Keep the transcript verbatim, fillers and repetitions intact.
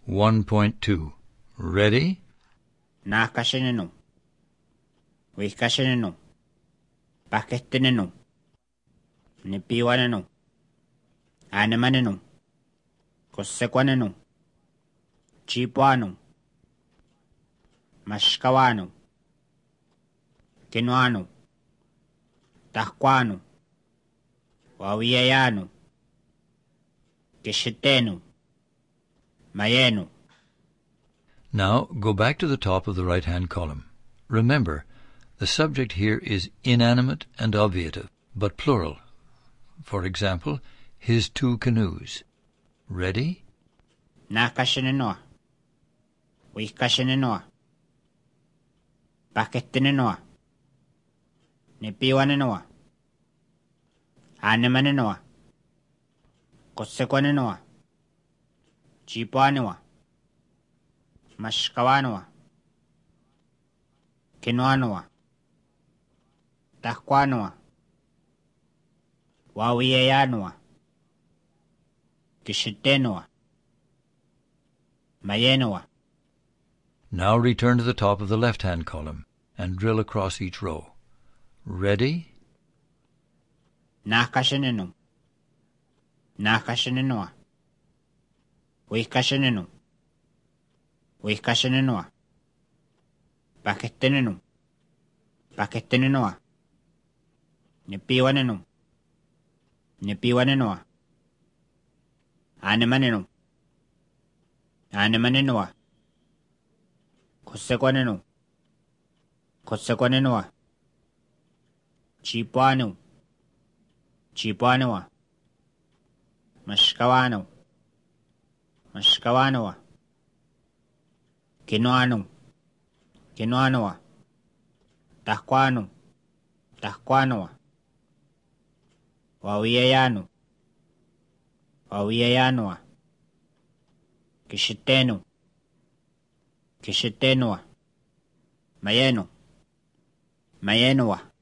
one point two. Ready? Naakashinenu. Wihkashinenu. Pakettinenu. Nipiwanenu. Anemanenu. Kossekwanenu. Chipuanu. Mashkawanu. Kinuanu. Tahkwanu. Wawiyayanu. Kishitenu. Mayenu. Now go back to the top of the right-hand column. Remember, the subject here is inanimate and obviative, but plural. For example, his two canoes. Ready? Naakashinenoa. Wihkashinenoa. Pakettinenoa. Nipiwanenoa. Anemanenoa. Kossekwanenoa. Chipuanoa. Mashkawanoa. Kinuanoa. Tahkwanoa. Wawiyayanoa. Kishitenoa. Mayenoa. Now return to the top of the left-hand column and drill across each row. Ready? Naakashinenu. Naakashinenoa. Wihkashinenu. Wihkashinenoa. Pakettinenu. Pakettinenoa. Nipiwanenu. Nipiwanenoa. Anemanenu. Anemanenoa. Kossekwanenu. Kossekwanenoa. Chipuanu. Chipuanoa. Mashkawanu. Mashkawanoa. Kinuanu. Kinuanoa. Tahkwanu. Tahkwanoa. Wawiyayanu. Wawiyayanoa. Kishitenu. Kishitenoa. Mayenu. Mayenoa.